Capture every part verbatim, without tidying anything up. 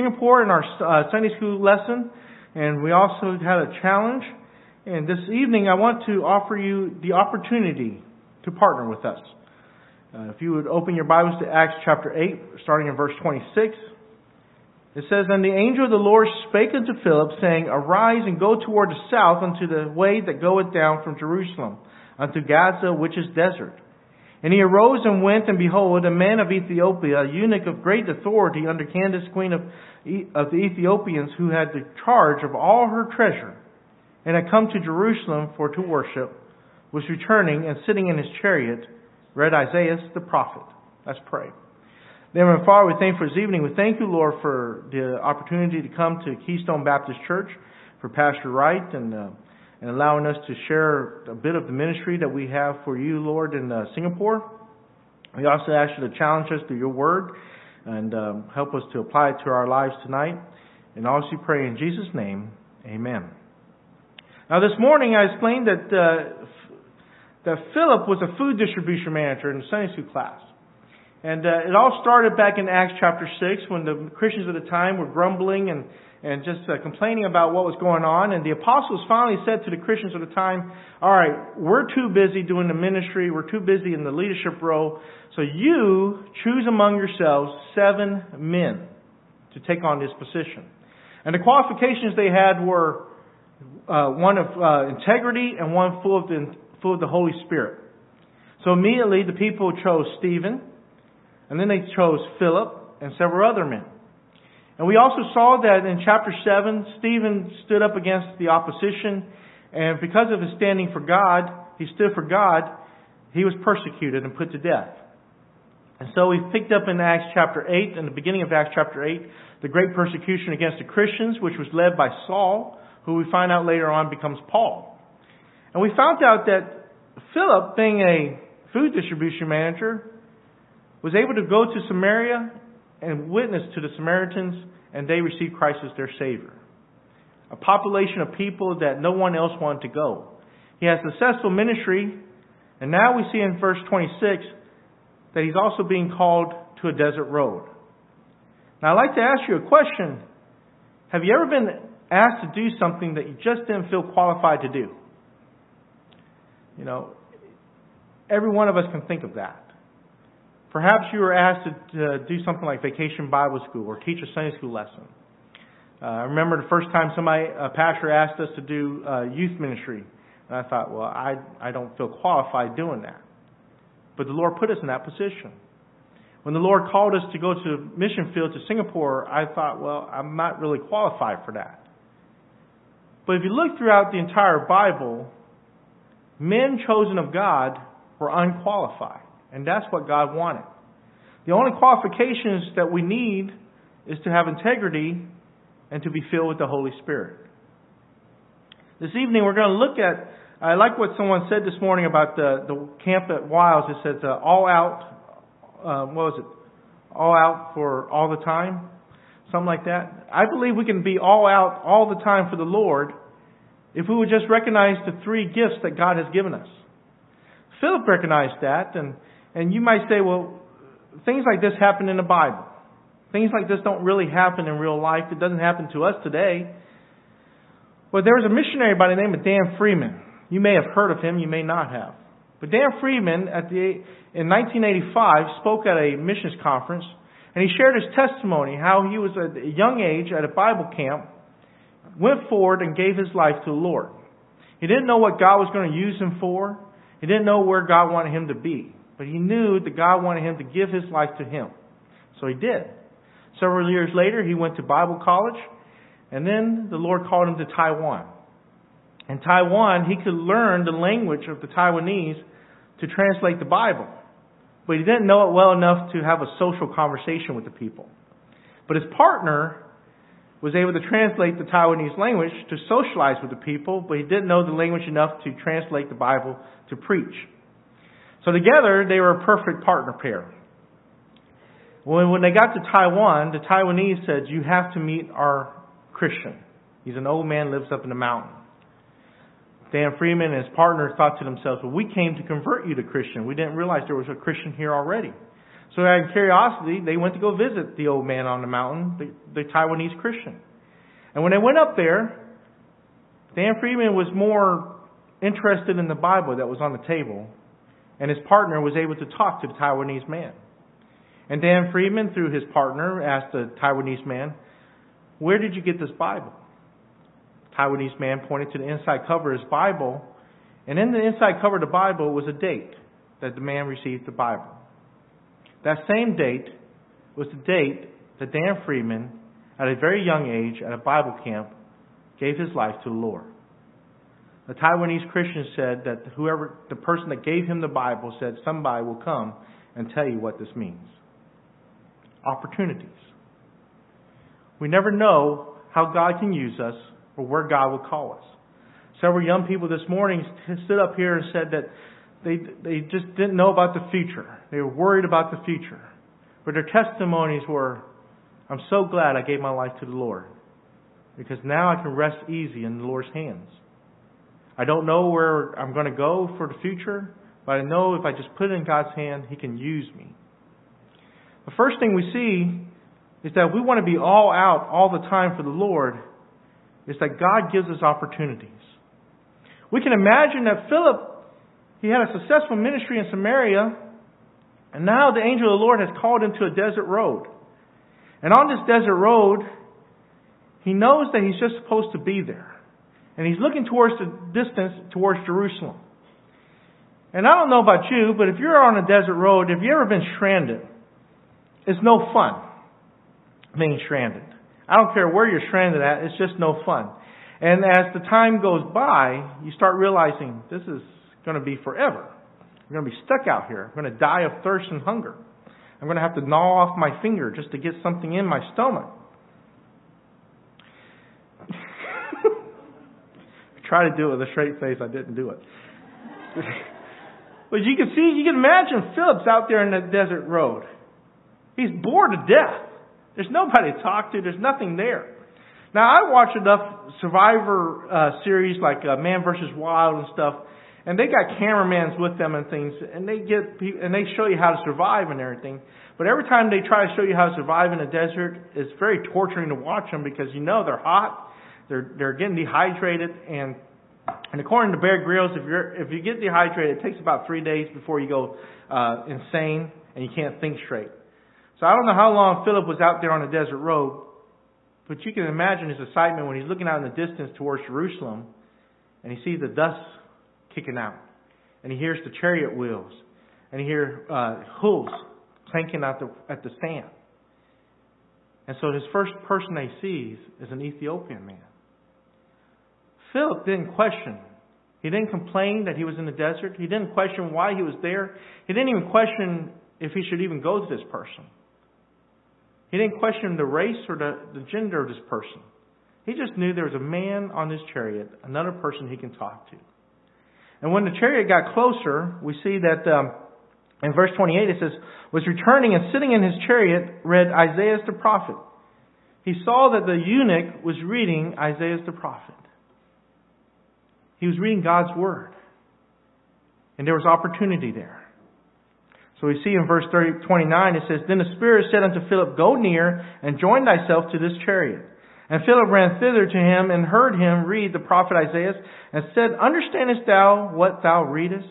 Singapore in our uh, Sunday school lesson, and we also had a challenge. And this evening, I want to offer you the opportunity to partner with us. Uh, if you would open your Bibles to Acts chapter eight, starting in verse twenty-six. It says, "And the angel of the Lord spake unto Philip, saying, Arise and go toward the south unto the way that goeth down from Jerusalem unto Gaza, which is desert. And he arose and went, and behold, a man of Ethiopia, a eunuch of great authority under Candace, queen of, of the Ethiopians, who had the charge of all her treasure, and had come to Jerusalem for to worship, was returning, and sitting in his chariot, read Isaiah the prophet." Let's pray. Then, my Father, we thank you for this evening. We thank you, Lord, for the opportunity to come to Keystone Baptist Church, for Pastor Wright, and uh, and allowing us to share a bit of the ministry that we have for you, Lord, in uh, Singapore. We also ask you to challenge us through your word and um, help us to apply it to our lives tonight. And also pray in Jesus' name, amen. Now, this morning I explained that uh, that Philip was a food distribution manager in the Sunday school class. And uh, it all started back in Acts chapter six when the Christians at the time were grumbling and, and just uh, complaining about what was going on. And the apostles finally said to the Christians at the time, all right, we're too busy doing the ministry. We're too busy in the leadership role. So you choose among yourselves seven men to take on this position. And the qualifications they had were uh, one of uh, integrity and one full of the, full of the Holy Spirit. So immediately the people chose Stephen. And then they chose Philip and several other men. And we also saw that in chapter seven, Stephen stood up against the opposition. And because of his standing for God, he stood for God, he was persecuted and put to death. And so we picked up in Acts chapter eight, in the beginning of Acts chapter eight, the great persecution against the Christians, which was led by Saul, who we find out later on becomes Paul. And we found out that Philip, being a food distribution manager, was able to go to Samaria and witness to the Samaritans, and they received Christ as their Savior. A population of people that no one else wanted to go. He has successful ministry, and now we see in verse twenty-six that he's also being called to a desert road. Now I'd like to ask you a question. Have you ever been asked to do something that you just didn't feel qualified to do? You know, every one of us can think of that. Perhaps you were asked to uh, do something like Vacation Bible School or teach a Sunday school lesson. Uh, I remember the first time somebody, a pastor asked us to do uh, youth ministry. And I thought, well, I, I don't feel qualified doing that. But the Lord put us in that position. When the Lord called us to go to mission field to Singapore, I thought, well, I'm not really qualified for that. But if you look throughout the entire Bible, men chosen of God were unqualified. And that's what God wanted. The only qualifications that we need is to have integrity and to be filled with the Holy Spirit. This evening we're going to look at, I like what someone said this morning about the, the camp at Wiles. It says uh, all out, uh, what was it? All out for all the time? Something like that. I believe we can be all out all the time for the Lord if we would just recognize the three gifts that God has given us. Philip recognized that, and And you might say, well, things like this happen in the Bible. Things like this don't really happen in real life. It doesn't happen to us today. But there was a missionary by the name of Dan Freeman. You may have heard of him. You may not have. But Dan Freeman, at the, in nineteen eighty-five, spoke at a missions conference. And he shared his testimony, how he was at a young age at a Bible camp, went forward and gave his life to the Lord. He didn't know what God was going to use him for. He didn't know where God wanted him to be. But he knew that God wanted him to give his life to him. So he did. Several years later, he went to Bible college. And then the Lord called him to Taiwan. In Taiwan, he could learn the language of the Taiwanese to translate the Bible. But he didn't know it well enough to have a social conversation with the people. But his partner was able to translate the Taiwanese language to socialize with the people. But he didn't know the language enough to translate the Bible to preach. So together, they were a perfect partner pair. When, when they got to Taiwan, the Taiwanese said, you have to meet our Christian. He's an old man, lives up in the mountain. Dan Freeman and his partner thought to themselves, well, we came to convert you to Christian. We didn't realize there was a Christian here already. So out of curiosity, they went to go visit the old man on the mountain, the, the Taiwanese Christian. And when they went up there, Dan Friedman was more interested in the Bible that was on the table, and his partner was able to talk to the Taiwanese man. And Dan Friedman, through his partner, asked the Taiwanese man, "Where did you get this Bible?" The Taiwanese man pointed to the inside cover of his Bible, and in the inside cover of the Bible was a date that the man received the Bible. That same date was the date that Dan Friedman, at a very young age, at a Bible camp, gave his life to the Lord. The Taiwanese Christian said that whoever, the person that gave him the Bible said, somebody will come and tell you what this means. Opportunities. We never know how God can use us or where God will call us. Several young people this morning stood up here and said that they they just didn't know about the future. They were worried about the future. But their testimonies were, "I'm so glad I gave my life to the Lord, because now I can rest easy in the Lord's hands. I don't know where I'm going to go for the future, but I know if I just put it in God's hand, He can use me." The first thing we see is that we want to be all out all the time for the Lord, is that God gives us opportunities. We can imagine that Philip, he had a successful ministry in Samaria, and now the angel of the Lord has called him to a desert road. And on this desert road, he knows that he's just supposed to be there. And he's looking towards the distance, towards Jerusalem. And I don't know about you, but if you're on a desert road, if you've ever been stranded, it's no fun being stranded. I don't care where you're stranded at, it's just no fun. And as the time goes by, you start realizing this is going to be forever. I'm going to be stuck out here. I'm going to die of thirst and hunger. I'm going to have to gnaw off my finger just to get something in my stomach. I tried to do it with a straight face. I didn't do it. But you can see, you can imagine Philip's out there in the desert road. He's bored to death. There's nobody to talk to. There's nothing there. Now, I watch enough Survivor uh, series like uh, Man versus Wild and stuff, and they got cameramans with them and things, and they get and they show you how to survive and everything. But every time they try to show you how to survive in a desert, it's very torturing to watch them, because you know they're hot, they're they're getting dehydrated, and and according to Bear Grylls, if you're if you get dehydrated, it takes about three days before you go uh, insane and you can't think straight. So I don't know how long Philip was out there on the desert road. But you can imagine his excitement when he's looking out in the distance towards Jerusalem, and he sees the dust kicking out, and he hears the chariot wheels, and he hears uh, hooves clanking out the, at the sand. And so his first person he sees is an Ethiopian man. Philip didn't question. He didn't complain that he was in the desert. He didn't question why he was there. He didn't even question if he should even go to this person. He didn't question the race or the, the gender of this person. He just knew there was a man on this chariot, another person he can talk to. And when the chariot got closer, we see that um, in verse twenty-eight it says, was returning and sitting in his chariot read Isaiah the prophet. He saw that the eunuch was reading Isaiah the prophet. He was reading God's word. And there was opportunity there. So we see in verse twenty-nine, it says, then the Spirit said unto Philip, go near and join thyself to this chariot. And Philip ran thither to him and heard him read the prophet Isaiah and said, understandest thou what thou readest?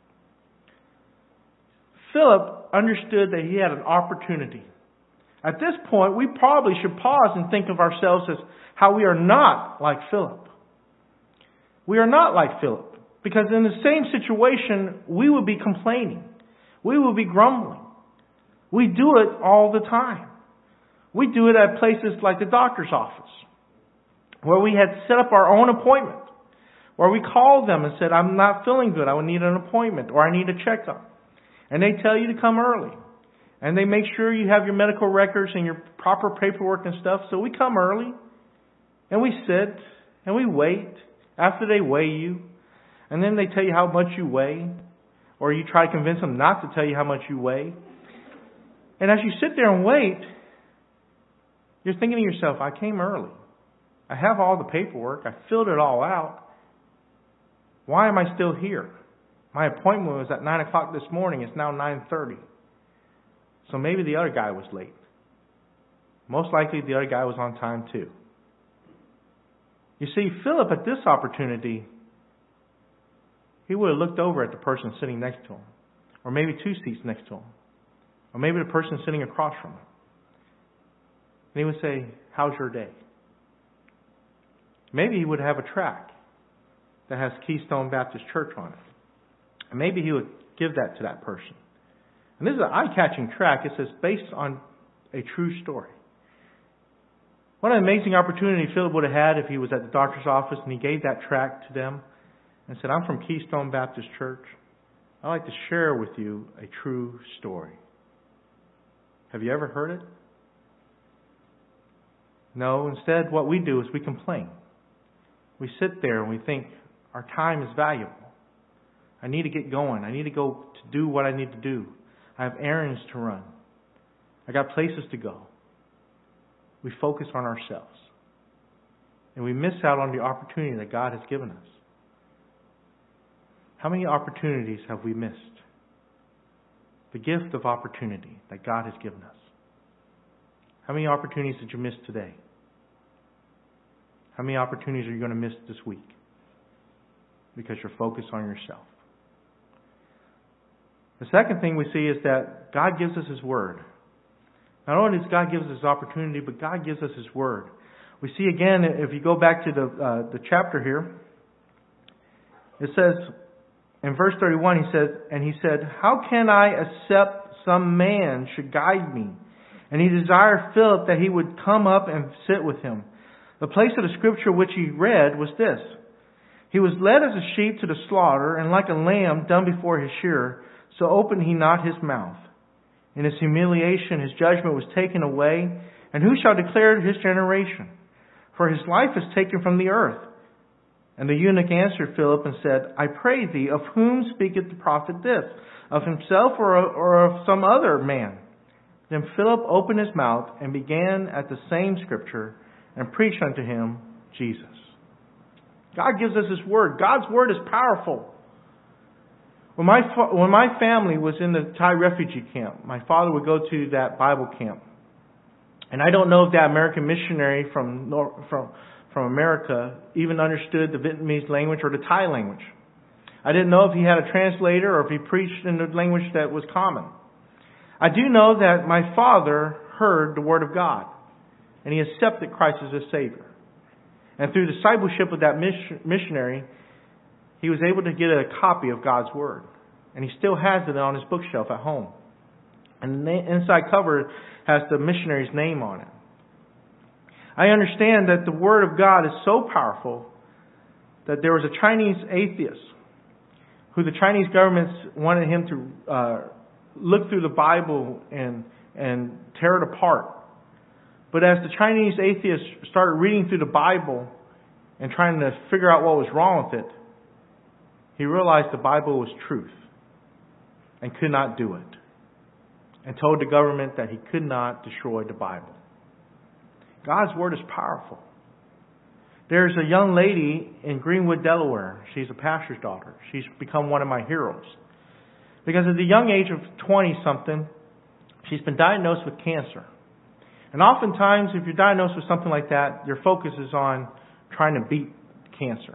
Philip understood that he had an opportunity. At this point, we probably should pause and think of ourselves as how we are not like Philip. We are not like Philip, because in the same situation, we would be complaining. We will be grumbling. We do it all the time. We do it at places like the doctor's office, where we had set up our own appointment, where we called them and said, I'm not feeling good. I would need an appointment, or I need a checkup. And they tell you to come early. And they make sure you have your medical records and your proper paperwork and stuff. So we come early, and we sit, and we wait after they weigh you. And then they tell you how much you weigh. Or you try to convince them not to tell you how much you weigh. And as you sit there and wait, you're thinking to yourself, I came early. I have all the paperwork. I filled it all out. Why am I still here? My appointment was at nine o'clock this morning. It's now nine thirty. So maybe the other guy was late. Most likely the other guy was on time too. You see, Philip at this opportunity, he would have looked over at the person sitting next to him. Or maybe two seats next to him. Or maybe the person sitting across from him. And he would say, how's your day? Maybe he would have a tract that has Keystone Baptist Church on it. And maybe he would give that to that person. And this is an eye-catching tract. It says, based on a true story. What an amazing opportunity Philip would have had if he was at the doctor's office and he gave that tract to them and said, I'm from Keystone Baptist Church. I'd like to share with you a true story. Have you ever heard it? No, instead what we do is we complain. We sit there and we think our time is valuable. I need to get going. I need to go to do what I need to do. I have errands to run. I got places to go. We focus on ourselves. And we miss out on the opportunity that God has given us. How many opportunities have we missed? The gift of opportunity that God has given us. How many opportunities did you miss today? How many opportunities are you going to miss this week? Because you're focused on yourself. The second thing we see is that God gives us His Word. Not only does God give us His opportunity, but God gives us His Word. We see again, if you go back to the uh, the chapter here, it says, in verse thirty-one, he says, and he said, how can I accept some man should guide me? And he desired Philip that he would come up and sit with him. The place of the scripture which he read was this. He was led as a sheep to the slaughter, and like a lamb dumb before his shearer, so opened he not his mouth. In his humiliation his judgment was taken away, and who shall declare his generation? For his life is taken from the earth. And the eunuch answered Philip and said, I pray thee, of whom speaketh the prophet this? Of himself or of, or of some other man? Then Philip opened his mouth and began at the same scripture and preached unto him Jesus. God gives us His Word. God's Word is powerful. When my when my family was in the Thai refugee camp, my father would go to that Bible camp. And I don't know if that American missionary from from from America even understood the Vietnamese language or the Thai language. I didn't know if he had a translator or if he preached in the language that was common. I do know that my father heard the Word of God and he accepted Christ as his Savior. And through the discipleship of that missionary, he was able to get a copy of God's Word. And he still has it on his bookshelf at home. And the inside cover has the missionary's name on it. I understand that the Word of God is so powerful that there was a Chinese atheist who the Chinese government wanted him to uh, look through the Bible and and tear it apart. But as the Chinese atheist started reading through the Bible and trying to figure out what was wrong with it, he realized the Bible was truth and could not do it. And told the government that he could not destroy the Bible. God's Word is powerful. There's a young lady in Greenwood, Delaware. She's a pastor's daughter. She's become one of my heroes. Because at the young age of twenty-something, she's been diagnosed with cancer. And oftentimes, if you're diagnosed with something like that, your focus is on trying to beat cancer.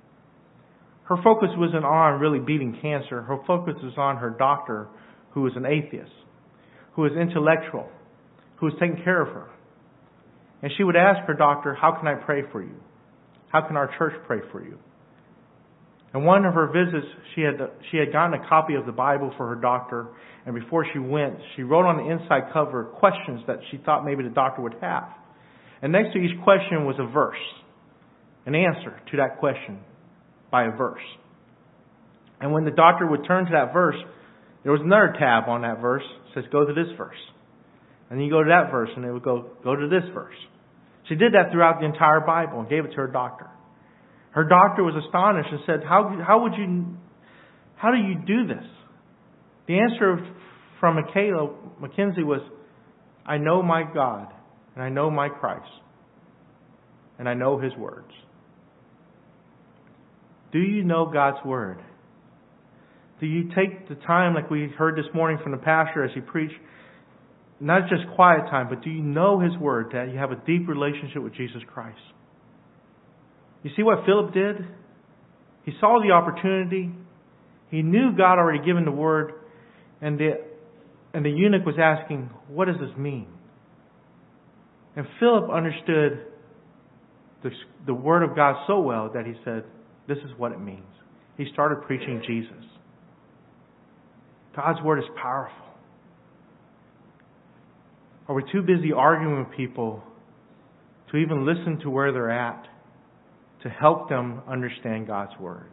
Her focus wasn't on really beating cancer. Her focus was on her doctor, who was an atheist, who was intellectual, who was taking care of her. And she would ask her doctor, how can I pray for you? How can our church pray for you? And one of her visits, she had she had gotten a copy of the Bible for her doctor. And before she went, she wrote on the inside cover questions that she thought maybe the doctor would have. And next to each question was a verse, an answer to that question by a verse. And when the doctor would turn to that verse, there was another tab on that verse. It says, go to this verse. And then you go to that verse, and it would go, go to this verse. She did that throughout the entire Bible and gave it to her doctor. Her doctor was astonished and said, how, how would you, how do you do this? The answer from Michaela McKenzie was, I know my God, and I know my Christ, and I know His words. Do you know God's Word? Do you take the time, like we heard this morning from the pastor as he preached, not just quiet time, but do you know His Word, that you have a deep relationship with Jesus Christ? You see what Philip did? He saw the opportunity. He knew God already given the Word. And the, and the eunuch was asking, what does this mean? And Philip understood the, the Word of God so well that he said, this is what it means. He started preaching Jesus. God's Word is powerful. Are we too busy arguing with people to even listen to where they're at, to help them understand God's Word?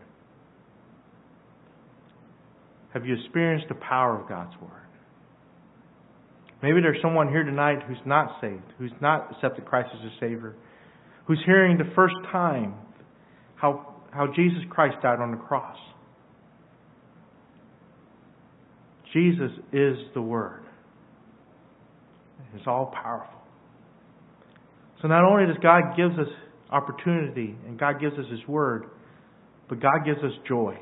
Have you experienced the power of God's Word? Maybe there's someone here tonight who's not saved, who's not accepted Christ as a Savior, who's hearing the first time how, how Jesus Christ died on the cross. Jesus is the Word. It's all powerful. So not only does God give us opportunity and God gives us His Word, but God gives us joy.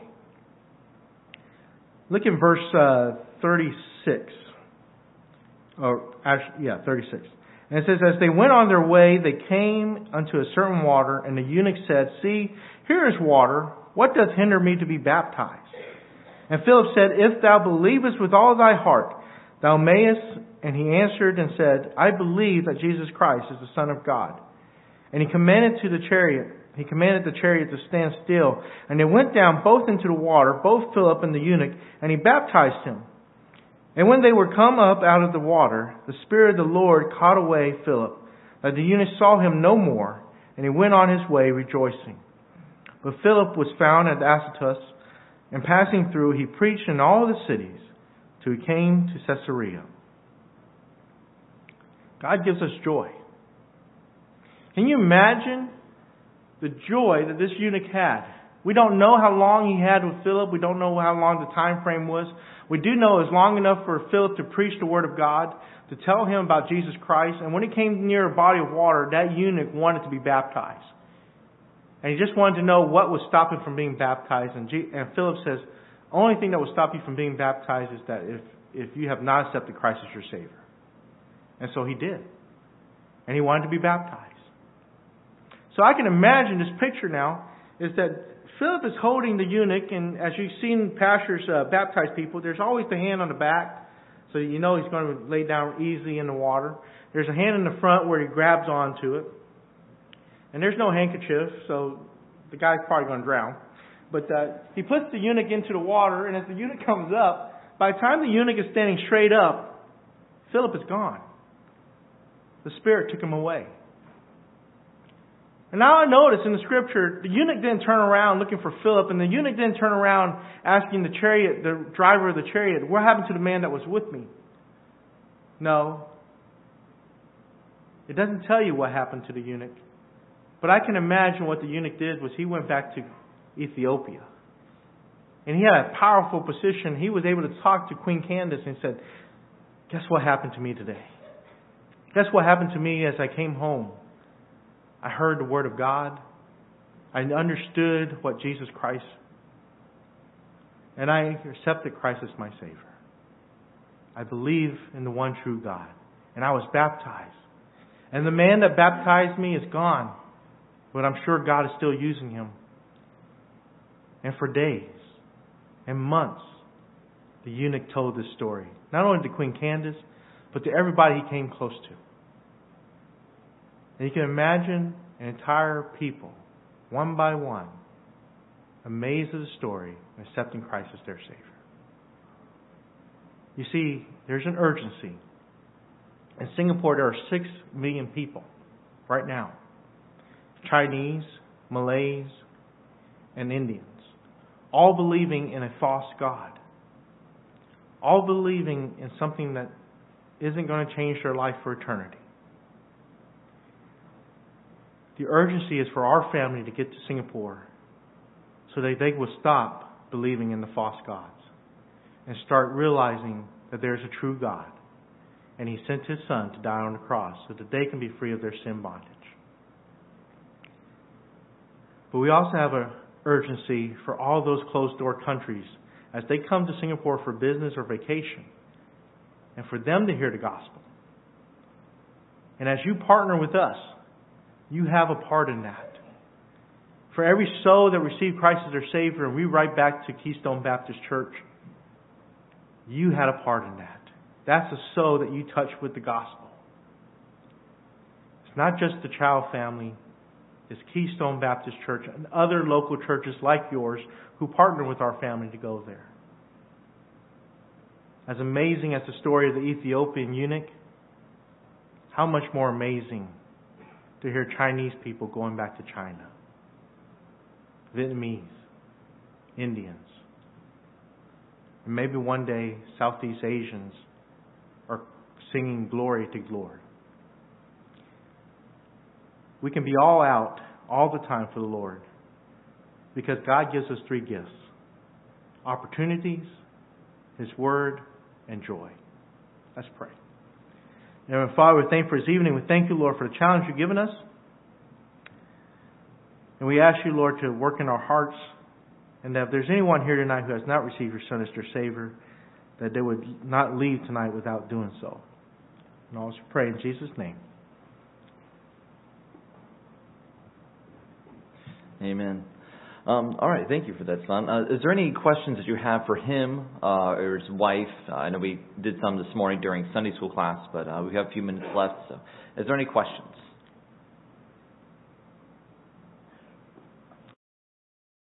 Look in verse uh, thirty-six. Or actually, yeah, thirty-six. And it says, as they went on their way, they came unto a certain water, and the eunuch said, see, here is water. What doth hinder me to be baptized? And Philip said, if thou believest with all thy heart, thou mayest. And he answered and said, I believe that Jesus Christ is the Son of God. And he commanded to the chariot, he commanded the chariot to stand still. And they went down both into the water, both Philip and the eunuch, and he baptized him. And when they were come up out of the water, the Spirit of the Lord caught away Philip, that the eunuch saw him no more, and he went on his way rejoicing. But Philip was found at Azotus, and passing through, he preached in all the cities, till he came to Caesarea. God gives us joy. Can you imagine the joy that this eunuch had? We don't know how long he had with Philip. We don't know how long the time frame was. We do know it was long enough for Philip to preach the Word of God, to tell him about Jesus Christ. And when he came near a body of water, that eunuch wanted to be baptized. And he just wanted to know what was stopping him from being baptized. And, G- and Philip says, the only thing that will stop you from being baptized is that if, if you have not accepted Christ as your Savior. And so he did. And he wanted to be baptized. So I can imagine this picture now is that Philip is holding the eunuch, and as you've seen pastors uh, baptize people, there's always the hand on the back, so you know he's going to lay down easy in the water. There's a hand in the front where he grabs onto it. And there's no handkerchief, so the guy's probably going to drown. But uh, he puts the eunuch into the water, and as the eunuch comes up, by the time the eunuch is standing straight up, Philip is gone. The Spirit took him away. And now I notice in the Scripture, the eunuch didn't turn around looking for Philip, and the eunuch didn't turn around asking the chariot, the driver of the chariot, what happened to the man that was with me? No. It doesn't tell you what happened to the eunuch. But I can imagine what the eunuch did was he went back to Ethiopia. And he had a powerful position. He was able to talk to Queen Candace and said, guess what happened to me today? Guess what happened to me as I came home? I heard the Word of God. I understood what Jesus Christ, and I accepted Christ as my Savior. I believe in the one true God. And I was baptized. And the man that baptized me is gone. But I'm sure God is still using him. And for days and months, the eunuch told this story. Not only to Queen Candace, but to everybody he came close to. And you can imagine an entire people, one by one, amazed at the story and accepting Christ as their Savior. You see, there's an urgency. In Singapore, there are six million people right now. Chinese, Malays, and Indians. All believing in a false God. All believing in something that isn't going to change their life for eternity. The urgency is for our family to get to Singapore so that they will stop believing in the false gods and start realizing that there's a true God. And He sent His Son to die on the cross so that they can be free of their sin bondage. But we also have an urgency for all those closed-door countries as they come to Singapore for business or vacation, and for them to hear the gospel And as you partner with us, you have a part in that. For every soul that received Christ as their Savior, and we write back to Keystone Baptist Church, you had a part in that. That's a soul that you touched with the gospel. It's not just the Child family. It's Keystone Baptist Church and other local churches like yours who partner with our family to go there. As amazing as the story of the Ethiopian eunuch, how much more amazing to hear Chinese people going back to China. Vietnamese, Indians, and maybe one day Southeast Asians are singing glory to glory. We can be all out all the time for the Lord because God gives us three gifts: opportunities, His Word, and joy. Let's pray. And Father, we thank you for this evening. We thank you, Lord, for the challenge you've given us. And we ask you, Lord, to work in our hearts, and that if there's anyone here tonight who has not received your Son as their Savior, that they would not leave tonight without doing so. And I also pray in Jesus' name. Amen. Um, all right, thank you for that, son. Uh, is there any questions that you have for him uh, or his wife? Uh, I know we did some this morning during Sunday school class, but uh, we have a few minutes left. So, is there any questions?